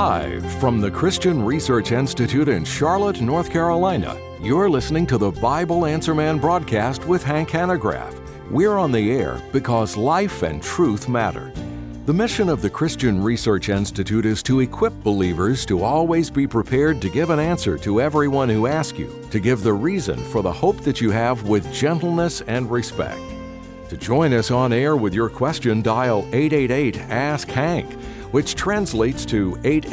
Live from the Christian Research Institute in Charlotte, North Carolina, you're listening to the Bible Answer Man broadcast with Hank Hanegraaff. We're on the air because life and truth matter. The mission of the Christian Research Institute is to equip believers to always be prepared to give an answer to everyone who asks you, to give the reason for the hope that you have with gentleness and respect. To join us on air with your question, dial 888-ASK-HANK, which translates to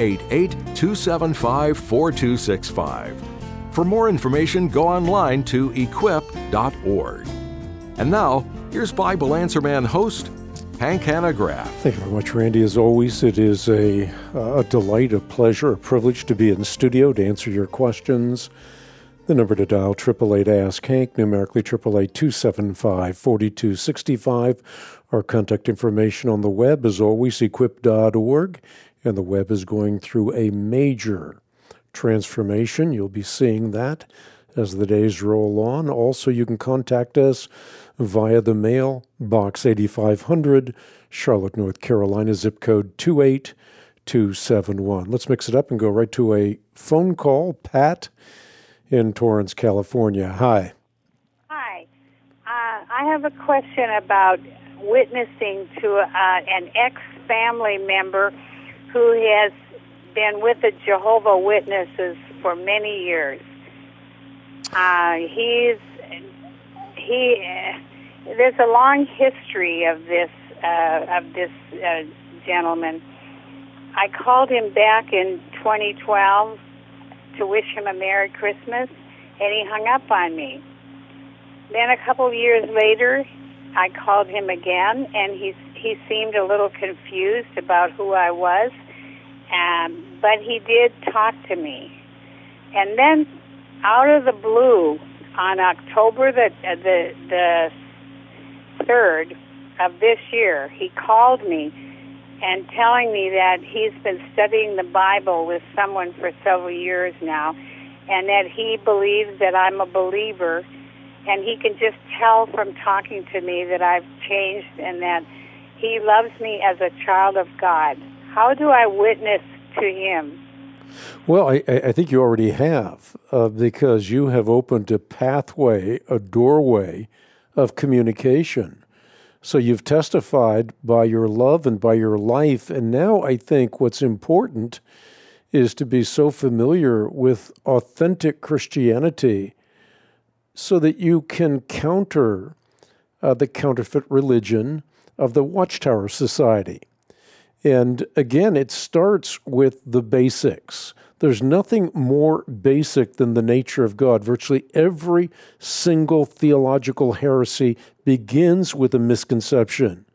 888-275-4265. For more information, go online to equip.org. And now, here's Bible Answer Man host, Hank Hanegraaff. Thank you very much, Randy. As always, it is a delight, a pleasure, a privilege to be in the studio to answer your questions. The number to dial, 888-ASK-HANK, numerically 888-275-4265. Our contact information on the web is always equip.org, and the web is going through a major transformation. You'll be seeing that as the days roll on. Also, you can contact us via the mail, Box 8500, Charlotte, North Carolina, zip code 28271. Let's mix it up and go right to a phone call. Pat in Torrance, California. Hi. Hi. I have a question about witnessing to an ex-family member who has been with the Jehovah's Witnesses for many years. There's a long history of this gentleman. I called him back in 2012 to wish him a Merry Christmas, and he hung up on me. Then a couple of years later, I called him again, and he seemed a little confused about who I was, but he did talk to me. And then, out of the blue, on October the 3rd of this year, he called me and telling me that he's been studying the Bible with someone for several years now, and that he believes that I'm a believer, and he can just tell from talking to me that I've changed and that he loves me as a child of God. How do I witness to him? Well, I think you already have, because you have opened a pathway, a doorway of communication. So you've testified by your love and by your life, and now I think what's important is to be so familiar with authentic Christianity so that you can counter the counterfeit religion of the Watchtower Society. And again, it starts with the basics. There's nothing more basic than the nature of God. Virtually every single theological heresy begins with a misconception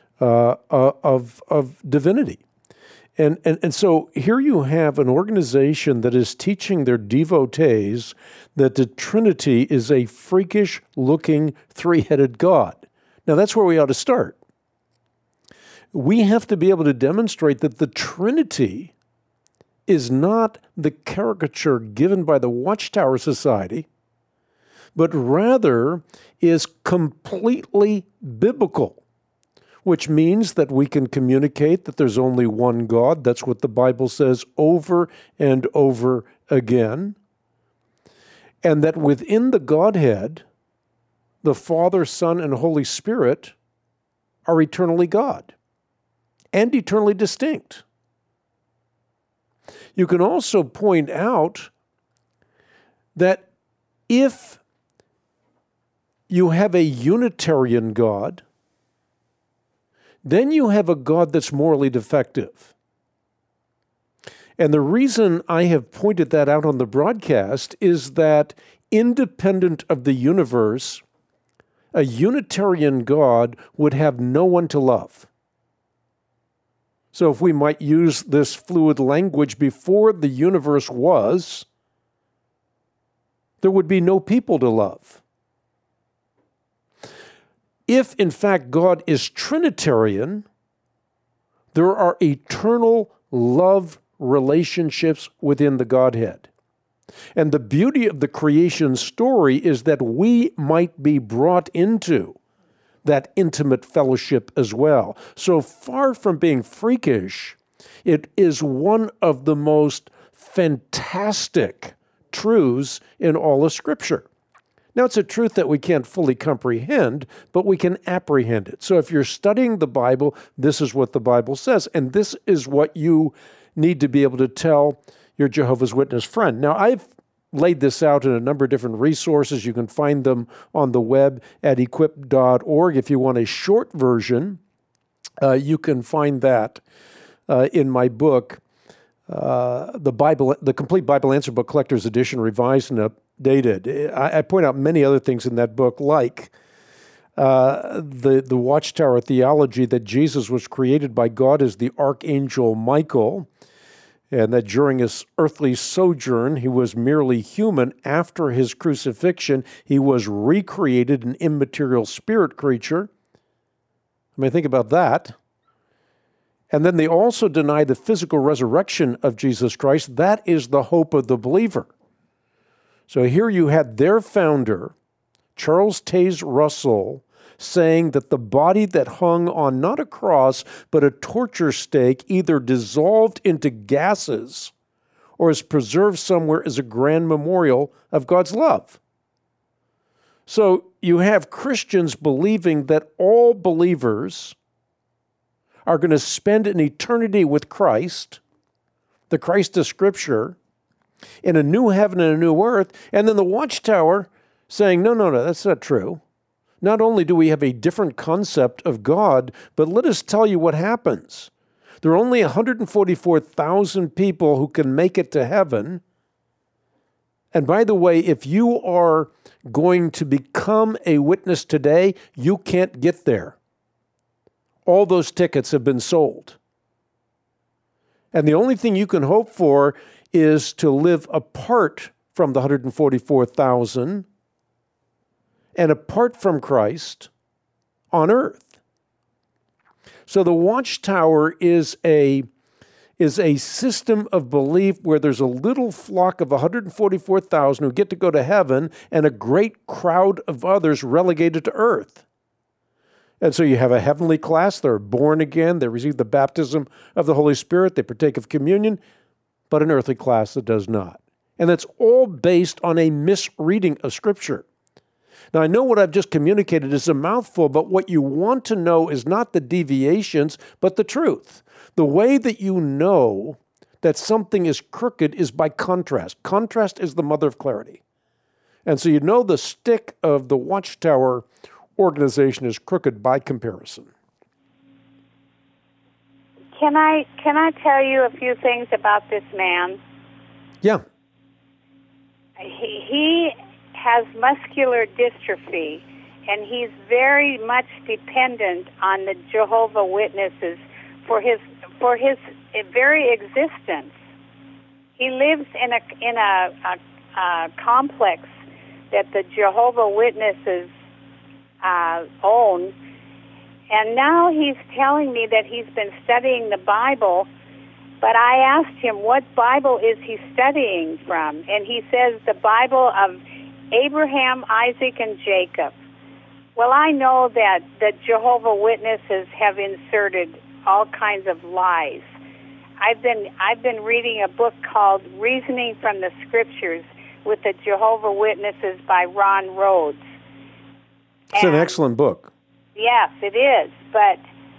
of divinity. And so here you have an organization that is teaching their devotees that the Trinity is a freakish-looking three-headed God. Now, that's where we ought to start. We have to be able to demonstrate that the Trinity is not the caricature given by the Watchtower Society, but rather is completely biblical, which means that we can communicate that there's only one God. That's what the Bible says over and over again. And that within the Godhead, the Father, Son, and Holy Spirit are eternally God and eternally distinct. You can also point out that if you have a Unitarian God, then you have a God that's morally defective. And the reason I have pointed that out on the broadcast is that independent of the universe, a Unitarian God would have no one to love. So if we might use this fluid language, before the universe was, there would be no people to love. If, in fact, God is Trinitarian, there are eternal love relationships within the Godhead. And the beauty of the creation story is that we might be brought into that intimate fellowship as well. So far from being freakish, It is one of the most fantastic truths in all of Scripture. Now, it's a truth that we can't fully comprehend, but we can apprehend it. So if you're studying the Bible, this is what the Bible says, and this is what you need to be able to tell your Jehovah's Witness friend. Now, I've laid this out in a number of different resources. You can find them on the web at equip.org. If you want a short version, you can find that in my book, the Complete Bible Answer Book Collector's Edition, revised and updated. I point out many other things in that book, like the Watchtower theology that Jesus was created by God as the Archangel Michael, and that during his earthly sojourn, he was merely human. After his crucifixion, he was recreated an immaterial spirit creature. I mean, think about that. And then they also deny the physical resurrection of Jesus Christ. That is the hope of the believer. So here you had their founder, Charles Taze Russell, saying that the body that hung on not a cross, but a torture stake, either dissolved into gases or is preserved somewhere as a grand memorial of God's love. So you have Christians believing that all believers are going to spend an eternity with Christ, the Christ of Scripture, in a new heaven and a new earth, and then the Watchtower saying, no, that's not true. Not only do we have a different concept of God, but let us tell you what happens. There are only 144,000 people who can make it to heaven. And by the way, if you are going to become a witness today, you can't get there. All those tickets have been sold. And the only thing you can hope for is to live apart from the 144,000 and apart from Christ on earth. So the Watchtower is a system of belief where there's a little flock of 144,000 who get to go to heaven and a great crowd of others relegated to earth. And so you have a heavenly class. They're born again. They receive the baptism of the Holy Spirit. They partake of communion, but an earthly class that does not. And that's all based on a misreading of Scripture. Now, I know what I've just communicated is a mouthful, but what you want to know is not the deviations, but the truth. The way that you know that something is crooked is by contrast. Contrast is the mother of clarity. And so you know the stick of the Watchtower organization is crooked by comparison. Can I tell you a few things about this man? Yeah. He has muscular dystrophy, and he's very much dependent on the Jehovah Witnesses for his very existence. He lives in a complex that the Jehovah Witnesses own, and now he's telling me that he's been studying the Bible, but I asked him what Bible is he studying from, and he says the Bible of Abraham, Isaac, and Jacob. Well, I know that the Jehovah Witnesses have inserted all kinds of lies. I've been reading a book called Reasoning from the Scriptures with the Jehovah Witnesses by Ron Rhodes. It's an excellent book. Yes, it is. But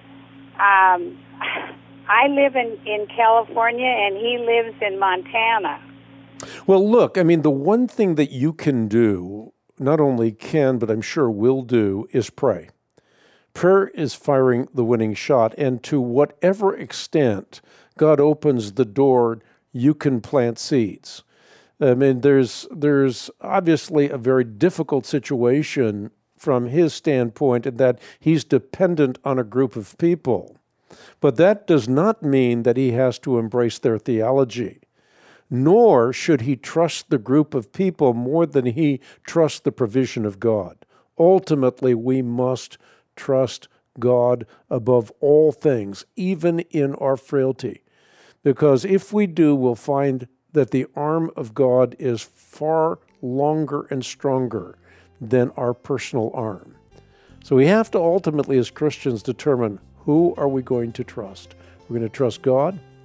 I live in California, and he lives in Montana. Well, look, I mean, the one thing that you can do, not only can, but I'm sure will do, is pray. Prayer is firing the winning shot, and to whatever extent God opens the door, you can plant seeds. I mean, there's obviously a very difficult situation from his standpoint in that he's dependent on a group of people. But that does not mean that he has to embrace their theology, nor should he trust the group of people more than he trusts the provision of God. Ultimately, we must trust God above all things, even in our frailty. Because if we do, we'll find that the arm of God is far longer and stronger than our personal arm. So we have to ultimately, as Christians, determine who are we going to trust. We're going to trust God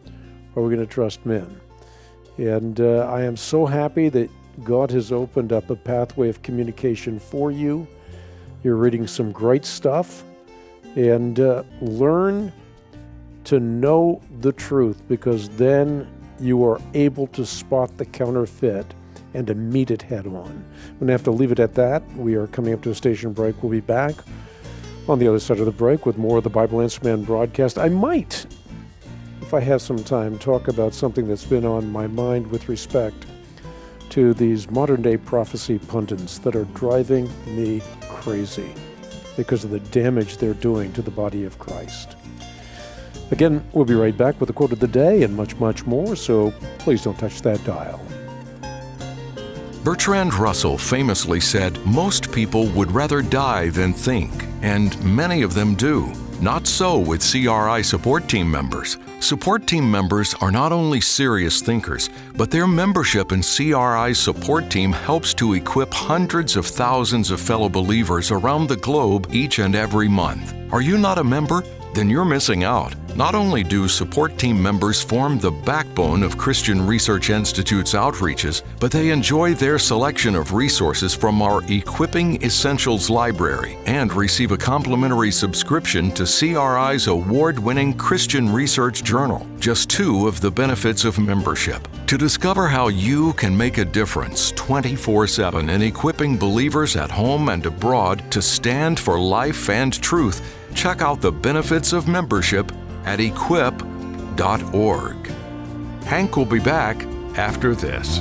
or are we going to trust men? And I am so happy that God has opened up a pathway of communication for you. You're reading some great stuff. And learn to know the truth, because then you are able to spot the counterfeit and to meet it head on. I'm going to have to leave it at that. We are coming up to a station break. We'll be back on the other side of the break with more of the Bible Answer Man broadcast. I might, if I have some time, talk about something that's been on my mind with respect to these modern-day prophecy pundits that are driving me crazy because of the damage they're doing to the body of Christ. Again, we'll be right back with the quote of the day and much, much more, so please don't touch that dial. Bertrand Russell famously said, "Most people would rather die than think," and many of them do. Not so with CRI support team members. Support team members are not only serious thinkers, but their membership in CRI's support team helps to equip hundreds of thousands of fellow believers around the globe each and every month. Are you not a member? Then you're missing out. Not only do support team members form the backbone of Christian Research Institute's outreaches, but they enjoy their selection of resources from our Equipping Essentials library and receive a complimentary subscription to CRI's award-winning Christian Research Journal, just two of the benefits of membership. To discover how you can make a difference 24/7 in equipping believers at home and abroad to stand for life and truth, check out the benefits of membership at equip.org. Hank will be back after this.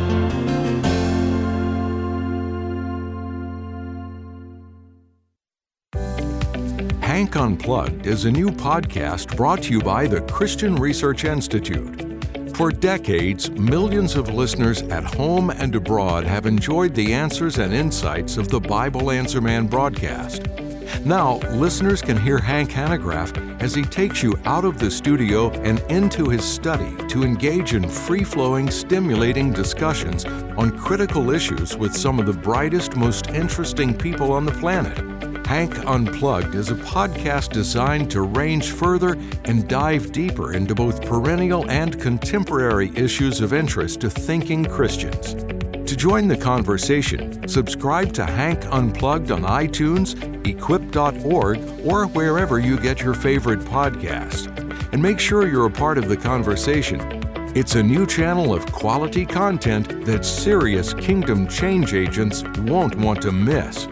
Hank Unplugged is a new podcast brought to you by the Christian Research Institute. For decades, millions of listeners at home and abroad have enjoyed the answers and insights of the Bible Answer Man broadcast. Now, listeners can hear Hank Hanegraaff as he takes you out of the studio and into his study to engage in free-flowing, stimulating discussions on critical issues with some of the brightest, most interesting people on the planet. Hank Unplugged is a podcast designed to range further and dive deeper into both perennial and contemporary issues of interest to thinking Christians. To join the conversation, subscribe to Hank Unplugged on iTunes, equip.org, or wherever you get your favorite podcasts. And make sure you're a part of the conversation. It's a new channel of quality content that serious kingdom change agents won't want to miss.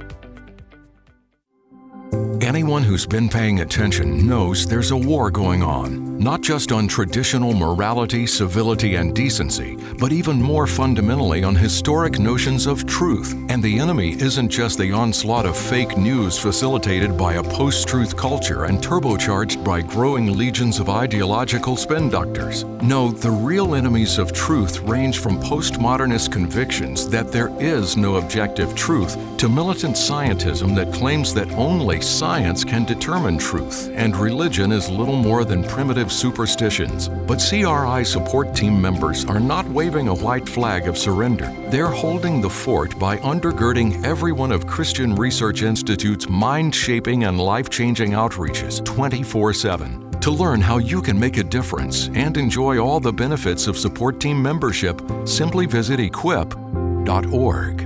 Anyone who's been paying attention knows there's a war going on, not just on traditional morality, civility, and decency, but even more fundamentally on historic notions of truth. And the enemy isn't just the onslaught of fake news facilitated by a post-truth culture and turbocharged by growing legions of ideological spin doctors. No, the real enemies of truth range from postmodernist convictions that there is no objective truth to militant scientism that claims that only science can determine truth, and religion is little more than primitive superstitions. But CRI support team members are not waving a white flag of surrender. They're holding the fort by undergirding every one of Christian Research Institute's mind-shaping and life-changing outreaches 24/7. To learn how you can make a difference and enjoy all the benefits of support team membership, simply visit equip.org.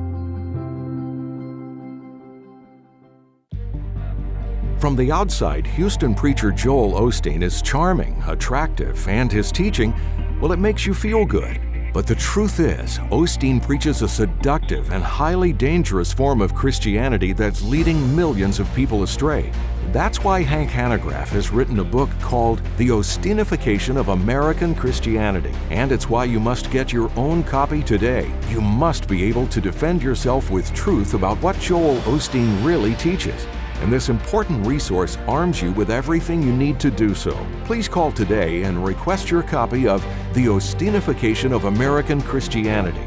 From the outside, Houston preacher Joel Osteen is charming, attractive, and his teaching, well, it makes you feel good. But the truth is, Osteen preaches a seductive and highly dangerous form of Christianity that's leading millions of people astray. That's why Hank Hanegraaff has written a book called The Osteenification of American Christianity. And it's why you must get your own copy today. You must be able to defend yourself with truth about what Joel Osteen really teaches. And this important resource arms you with everything you need to do so. Please call today and request your copy of The Osteenification of American Christianity,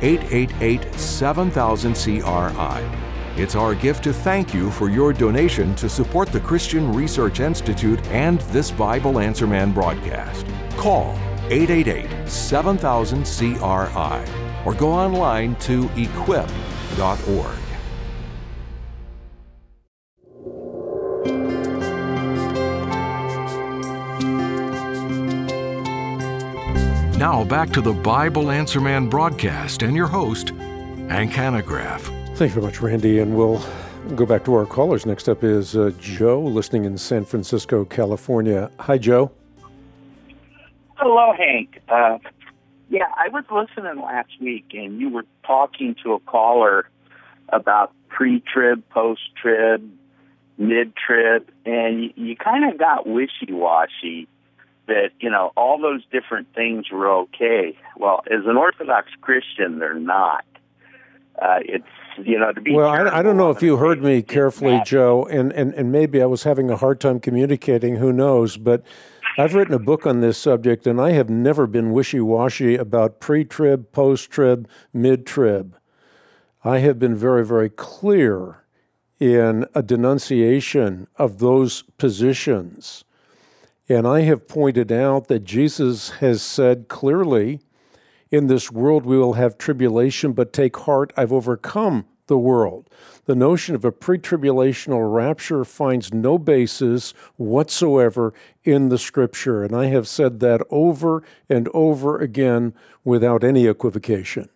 888-7000-CRI. It's our gift to thank you for your donation to support the Christian Research Institute and this Bible Answer Man broadcast. Call 888-7000-CRI or go online to equip.org. Now back to the Bible Answer Man broadcast and your host, Hank Hanegraaff. Thank you very much, Randy, and we'll go back to our callers. Next up is Joe, listening in San Francisco, California. Hi, Joe. Hello, Hank. I was listening last week, and you were talking to a caller about pre-trib, post-trib, mid-trib, and you kind of got wishy-washy that, all those different things were okay. Well, as an Orthodox Christian, they're not. To be well, I don't know if you heard me carefully, Joe, and maybe I was having a hard time communicating, who knows, but I've written a book on this subject, and I have never been wishy-washy about pre-trib, post-trib, mid-trib. I have been very, very clear in a denunciation of those positions. And I have pointed out that Jesus has said clearly, in this world we will have tribulation, but take heart, I've overcome the world. The notion of a pre-tribulational rapture finds no basis whatsoever in the Scripture. And I have said that over and over again without any equivocation.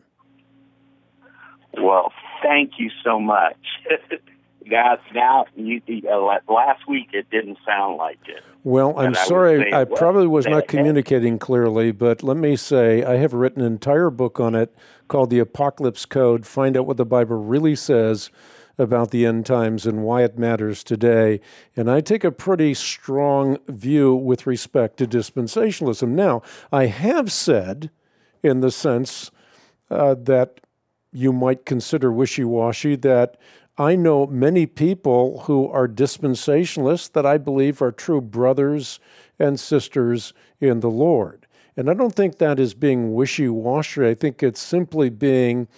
Well, thank you so much. Guys, now, last week it didn't sound like it. Well, I'm sorry, I probably was not communicating clearly, but let me say I have written an entire book on it called The Apocalypse Code. Find out what the Bible really says about the end times and why it matters today. And I take a pretty strong view with respect to dispensationalism. Now, I have said, in the sense that you might consider wishy-washy, that I know many people who are dispensationalists that I believe are true brothers and sisters in the Lord. And I don't think that is being wishy-washy. I think it's simply being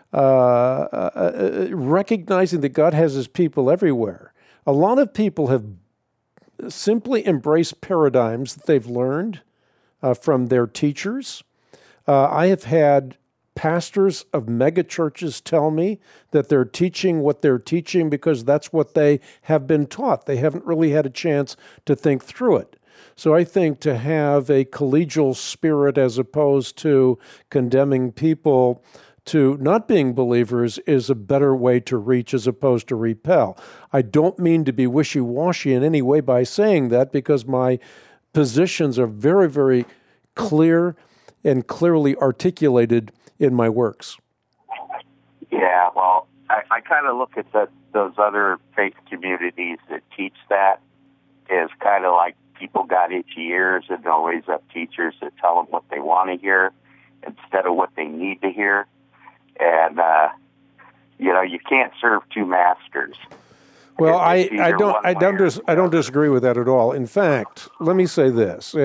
recognizing that God has his people everywhere. A lot of people have simply embraced paradigms that they've learned from their teachers. I have had pastors of megachurches tell me that they're teaching what they're teaching because that's what they have been taught. They haven't really had a chance to think through it. So I think to have a collegial spirit as opposed to condemning people to not being believers is a better way to reach as opposed to repel. I don't mean to be wishy-washy in any way by saying that, because my positions are very, very clear and clearly articulated in my works. Yeah, well, I kind of look at those other faith communities that teach that as kind of like people got itchy ears and they'll raise up teachers that tell them what they want to hear instead of what they need to hear. And, you can't serve two masters. Well, I don't disagree with that at all. In fact, let me say this,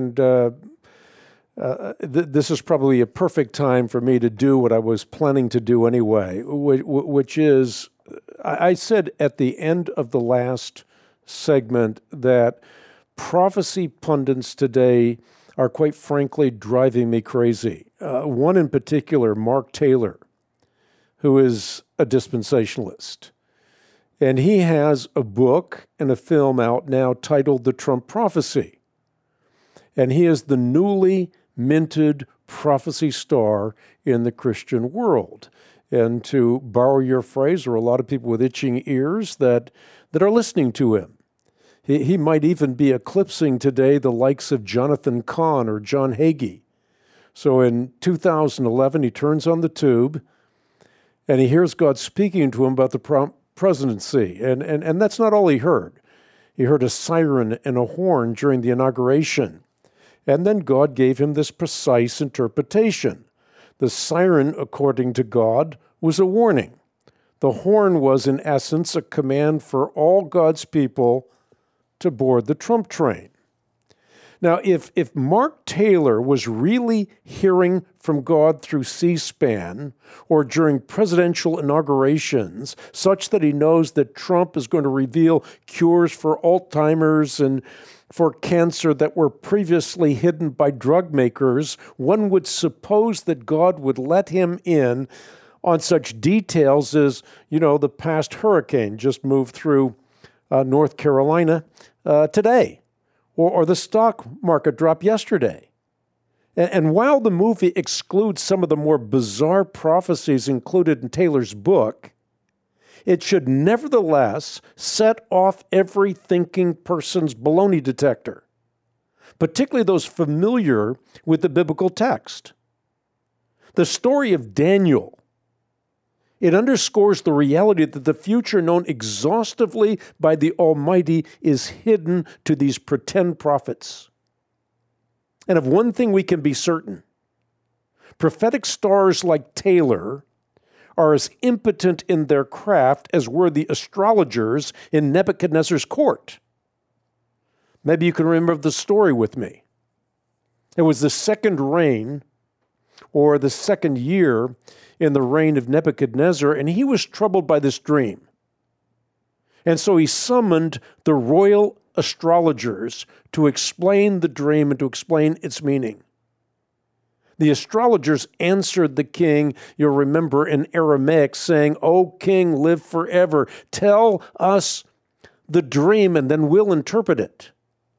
this is probably a perfect time for me to do what I was planning to do anyway, which is, I said at the end of the last segment that prophecy pundits today are quite frankly driving me crazy. One in particular, Mark Taylor, who is a dispensationalist. And he has a book and a film out now titled The Trump Prophecy. And he is the newly minted prophecy star in the Christian world. And to borrow your phrase, there are a lot of people with itching ears that are listening to him. He might even be eclipsing today the likes of Jonathan Cahn or John Hagee. So in 2011, he turns on the tube and he hears God speaking to him about the presidency. And that's not all he heard. He heard a siren and a horn during the inauguration. And then God gave him this precise interpretation. The siren, according to God, was a warning. The horn was, in essence, a command for all God's people to board the Trump train. Now, if Mark Taylor was really hearing from God through C-SPAN or during presidential inaugurations, such that he knows that Trump is going to reveal cures for Alzheimer's and for cancer that were previously hidden by drug makers, one would suppose that God would let him in on such details as, the past hurricane just moved through North Carolina today, or the stock market drop yesterday. And while the movie excludes some of the more bizarre prophecies included in Taylor's book, it should nevertheless set off every thinking person's baloney detector, particularly those familiar with the biblical text. The story of Daniel, it underscores the reality that the future known exhaustively by the Almighty is hidden to these pretend prophets. And of one thing we can be certain, prophetic stars like Taylor are as impotent in their craft as were the astrologers in Nebuchadnezzar's court. Maybe you can remember the story with me. It was the second reign, or the second year in the reign of Nebuchadnezzar, and he was troubled by this dream. And so he summoned the royal astrologers to explain the dream and to explain its meaning. The astrologers answered the king, you'll remember, in Aramaic, saying, "O king, live forever. Tell us the dream, and then we'll interpret it."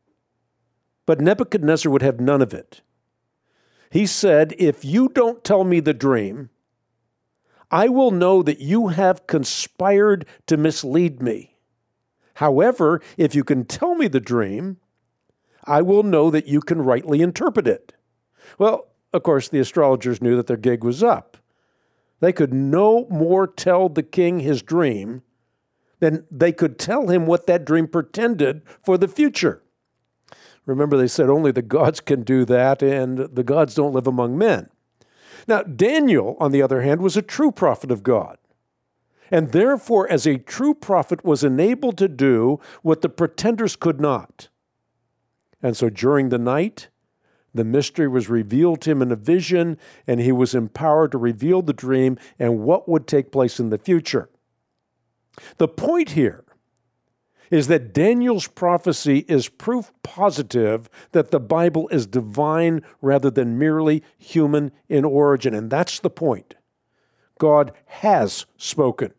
But Nebuchadnezzar would have none of it. He said, "If you don't tell me the dream, I will know that you have conspired to mislead me. However, if you can tell me the dream, I will know that you can rightly interpret it." Well, of course, the astrologers knew that their gig was up. They could no more tell the king his dream than they could tell him what that dream portended for the future. Remember, they said only the gods can do that, and the gods don't live among men. Now, Daniel, on the other hand, was a true prophet of God, and therefore, as a true prophet, was enabled to do what the pretenders could not. And so during the night, the mystery was revealed to him in a vision, and he was empowered to reveal the dream and what would take place in the future. The point here is that Daniel's prophecy is proof positive that the Bible is divine rather than merely human in origin. And that's the point. God has spoken.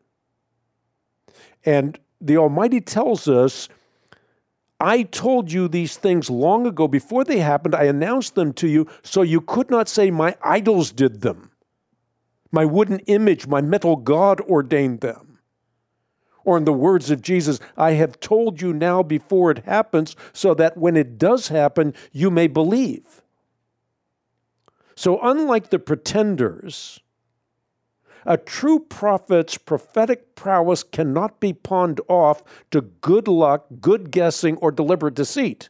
And the Almighty tells us, "I told you these things long ago. Before they happened, I announced them to you, so you could not say my idols did them. My wooden image, my metal god ordained them." Or in the words of Jesus, "I have told you now before it happens, so that when it does happen, you may believe." So unlike the pretenders, a true prophet's prophetic prowess cannot be pawned off to good luck, good guessing, or deliberate deceit.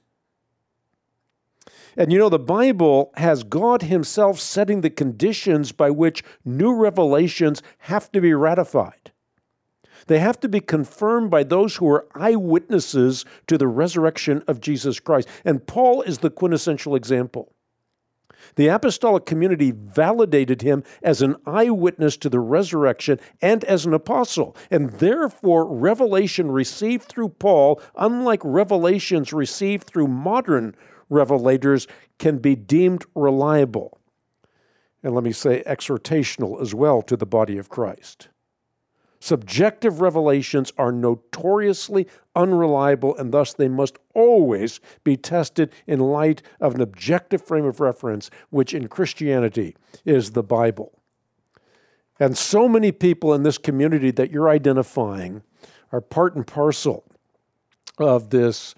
And you know, the Bible has God Himself setting the conditions by which new revelations have to be ratified. They have to be confirmed by those who are eyewitnesses to the resurrection of Jesus Christ. And Paul is the quintessential example. The apostolic community validated him as an eyewitness to the resurrection and as an apostle. And therefore, revelation received through Paul, unlike revelations received through modern revelators, can be deemed reliable. And let me say exhortational as well to the body of Christ. Subjective revelations are notoriously unreliable, and thus they must always be tested in light of an objective frame of reference, which in Christianity is the Bible. And so many people in this community that you're identifying are part and parcel of this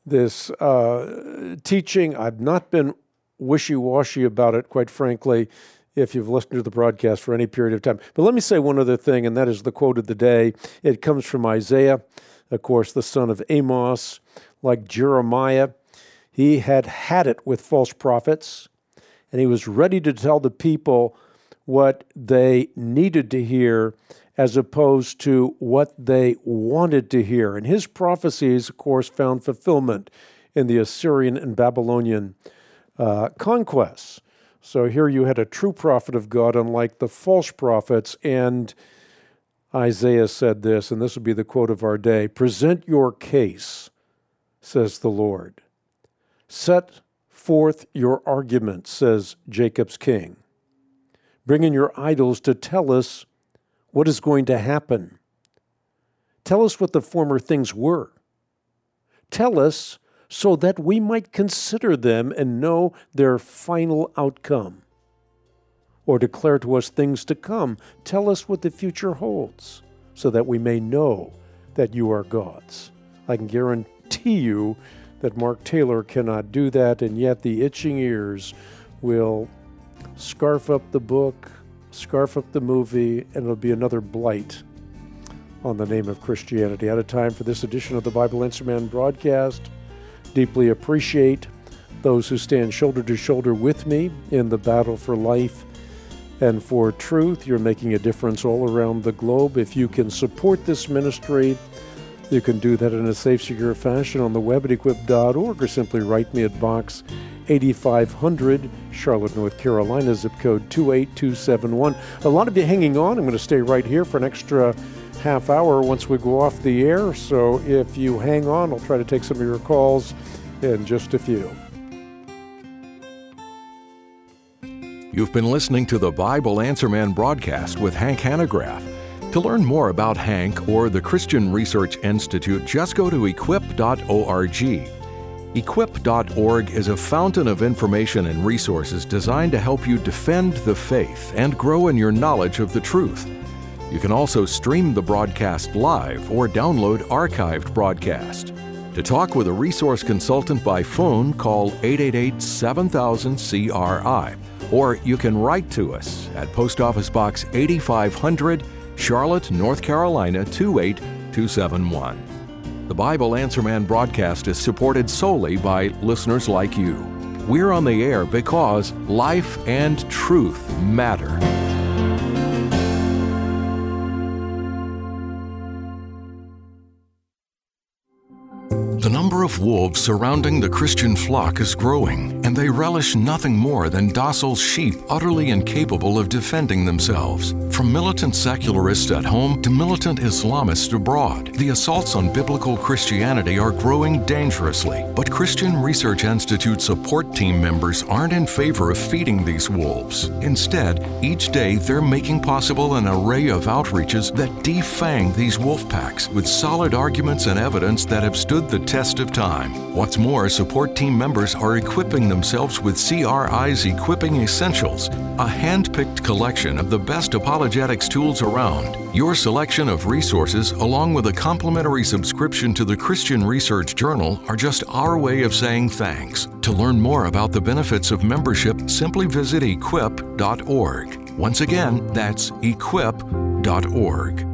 teaching. I've not been wishy-washy about it, quite frankly, if you've listened to the broadcast for any period of time. But let me say one other thing, and that is the quote of the day. It comes from Isaiah, of course, the son of Amos. Like Jeremiah, he had it with false prophets, and he was ready to tell the people what they needed to hear as opposed to what they wanted to hear. And his prophecies, of course, found fulfillment in the Assyrian and Babylonian conquests. So here you had a true prophet of God, unlike the false prophets, and Isaiah said this, and this would be the quote of our day: "Present your case, says the Lord. Set forth your argument, says Jacob's king. Bring in your idols to tell us what is going to happen. Tell us what the former things were. Tell us so that we might consider them and know their final outcome. Or declare to us things to come. Tell us what the future holds, so that we may know that you are God's. I can guarantee you that Mark Taylor cannot do that, and yet the itching ears will scarf up the book, scarf up the movie, and it'll be another blight on the name of Christianity. Out of time for this edition of the Bible Answer Man broadcast. Deeply appreciate those who stand shoulder to shoulder with me in the battle for life and for truth. You're making a difference all around the globe. If you can support this ministry, you can do that in a safe, secure fashion on the web at equip.org, or simply write me at Box 8500, Charlotte, North Carolina, zip code 28271. A lot of you hanging on. I'm going to stay right here for an extra half hour once we go off the air. So if you hang on, I'll try to take some of your calls in just a few. You've been listening to the Bible Answer Man broadcast with Hank Hanegraaff. To learn more about Hank or the Christian Research Institute, just go to equip.org. Equip.org is a fountain of information and resources designed to help you defend the faith and grow in your knowledge of the truth. You can also stream the broadcast live or download archived broadcast. To talk with a resource consultant by phone, call 888-7000-CRI. Or you can write to us at Post Office Box 8500, Charlotte, North Carolina 28271. The Bible Answer Man broadcast is supported solely by listeners like you. We're on the air because life and truth matter. The number of wolves surrounding the Christian flock is growing, and they relish nothing more than docile sheep utterly incapable of defending themselves. From militant secularists at home to militant Islamists abroad, the assaults on biblical Christianity are growing dangerously. But Christian Research Institute support team members aren't in favor of feeding these wolves. Instead, each day they're making possible an array of outreaches that defang these wolf packs with solid arguments and evidence that have stood the test of time. What's more, support team members are equipping themselves with CRI's Equipping Essentials, a hand-picked collection of the best apologetics tools around. Your selection of resources, along with a complimentary subscription to the Christian Research Journal, are just our way of saying thanks. To learn more about the benefits of membership, simply visit equip.org. Once again, that's equip.org.